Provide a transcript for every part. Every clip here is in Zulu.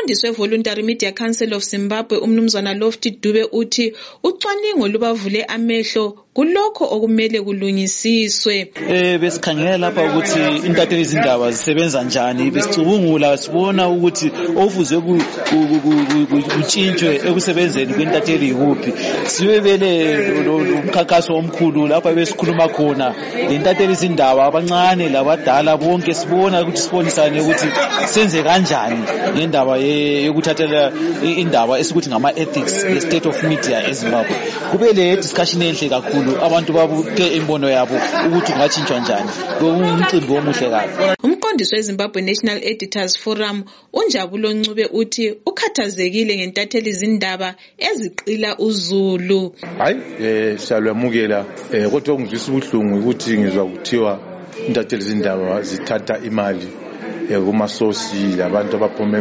Umqondisi we-Voluntary Media Council of Zimbabwe umnumzana Lofty Dube uthi ucwaningo lubavule amehlo kulokho okumele kulungisiswe. Besikhangela lapha ukuthi intatheli izindaba zisebenza njani, besicubungula sibona ukuthi ofuzwe kuchintshwe ekusebenzeni kwentatheli ikuphi. Sibebele umkhankaso omkhulu lapha besikhuluma khona lentatheli izindaba abancane labadala bonke sibona ukuthi sibonisane ukuthi senze kanjani ngendaba yokuthathela indaba esikuthi ngama ethics the state of media eZimbabwe. Kube le discussion enhle kakhulu abantu babuke imbono yabo ukuthi kungachintshwa njani. Umcimbi omuhle kakhulu. Umqondisi weZimbabwe National Editors Forum uNjabulo Ncube uthi ukhathazekile ngentatheli izindaba eziqila uZulu. Hayi siyalwamukela kodwa ngizwisa ubuhlungu ukuthi ngizwa kuthiwa intatheli izindaba zithatha imali kumasosi labantu abaphuma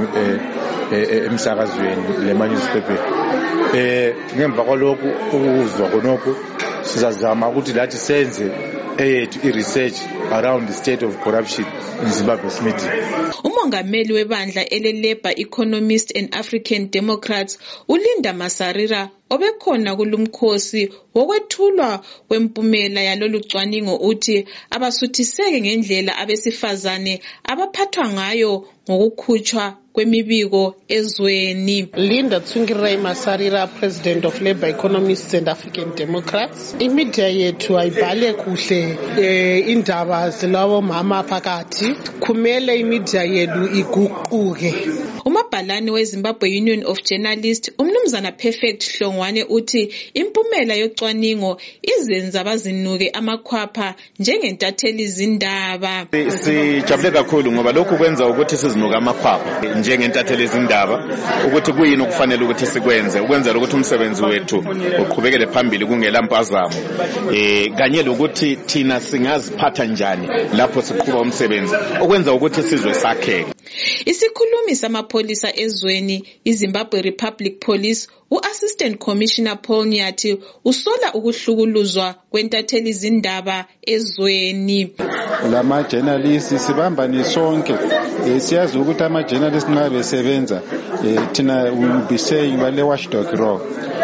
emsakazweni lemanewspaper. Ngemva kwalokho ukuzwa konokho sizazama ukuthi lathi senze research around the state of corruption in Zimbabwe's media. Umongameli webandla ele-Labour Economist and African Democrats uLinda Masarira obekhona kulumkhosi wokwethulwa kwempumela yalolu cwaningo uthi abasuthiseke ngendlela abesifazane abaphathwa ngayo ngokukhutshwa kwemibiko ezweni. Linda Tsvangirai Masarira, President of Labour Economists and African Democrats. Imedia yethu ayibhale kuhle indaba zilawo mama phakathi. Kumele imedia yethu iguquke. Umabhalane weZimbabwe Union of Journalists umnumzana Perfect Hlongwane uthi impumela yocwaningo izenza abazinuke amakhwapha njengentatheli izindaba. Sijabule kakhulu ngoba lokhu kwenza ukuthi sizinuke amakhwapha njengentatheli izindaba ukuthi kuyini okufanele ukuthi sikwenze ukwenzela ukuthi umsebenzi wethu uqhubekele phambili kungela mpazamo kanye lokuthi thina singaziphatha njani lapho siqhuba umsebenzi okwenza ukuthi sizwe sakheke. Isikhulumi samapholisa ezweni iZimbabwe Republic Police uAssistant Commissioner Paul Nyathi usola ukuhlukuluzwa kwentatheli izindaba ezweni. Lama journalists sibambane sonke siyazi ukuthi ama journalists nxa besebenza thina will be saying bale watchdog law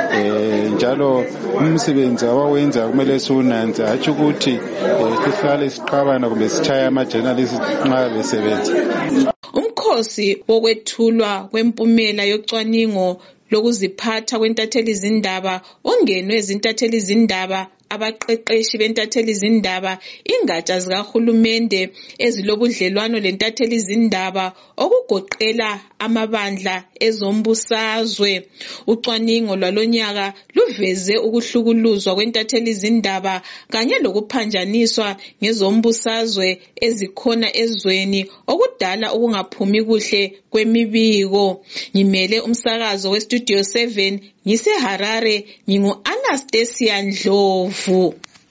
njalo umsebenzi abawenza kumele siwunanze athi ukuthi sihlale siqabana kumbe sichaya ama journalists nxa besebenza. Umkhosi wokwethulwa kwempumela yocwaningo lokuziphatha kwentatheli izindaba ongenwe izintatheli izindaba abaqeqeshi bentatheli izindaba ingatsha zikahulumende ezilobudlelwano lentatheli izindaba okugoqela amabandla ezombusazwe. Ucwaningo lwalonyaka luveze ukuhlukuluzwa kwentatheli izindaba kanye lokuphanjaniswa ngezombusazwe ezikhona ezweni okudala ukungaphumi kuhle kwemibiko. Ngimele umsakazo weStudio 7 ngise Harare ngingu Anastasia Ndlovu.